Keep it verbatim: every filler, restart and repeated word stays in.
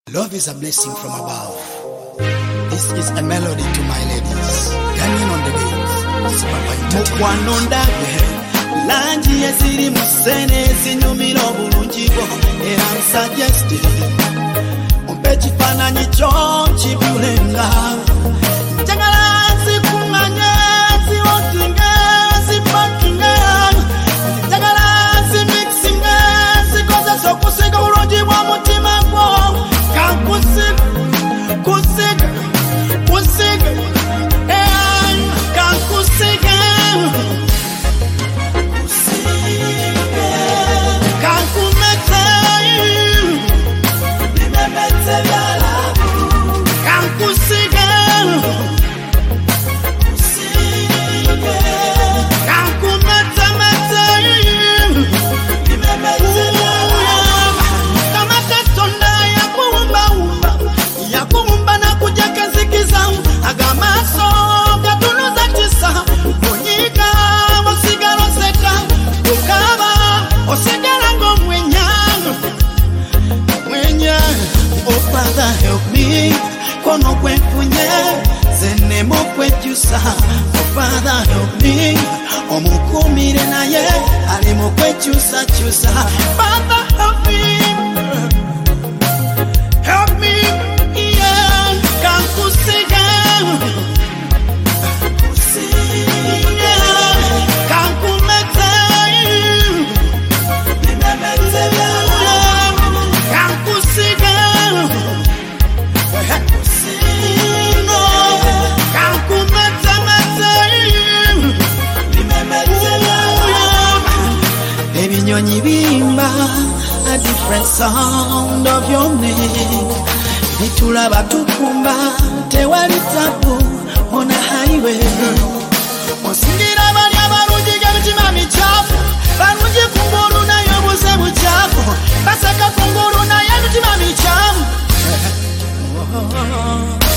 Love is a blessing from above. This is a melody to my ladies. Hanging on the beat. Mukwanondabe lanji yeziri musene zinyumira obulungibo era nsuggested ompe kifaananyi kyo kibulenga njagala nzikunganye nziwotinge nzipakinge njagala nzimixinge nzikozesa okusiga obulungi bw'omutima gwo kankusiga kusiga kusiga kankusiga help me, kono kwenfunye, zene mo kwechusa. Oh Father help me, omukumire na ye, ali mo kwechusa chusa. Father help me, help me, yeah, kankusiga, kusiga, kankumete, nimemete ya, kankusiga. Ebinyonyi bimba a different sound of your name. Nitulaba tukumba tewali tabu on a highway. Osingira bali abalungi g'emitima michafu balungi kungulu naye buze buchafu basaka kungulu naye emitima michafu.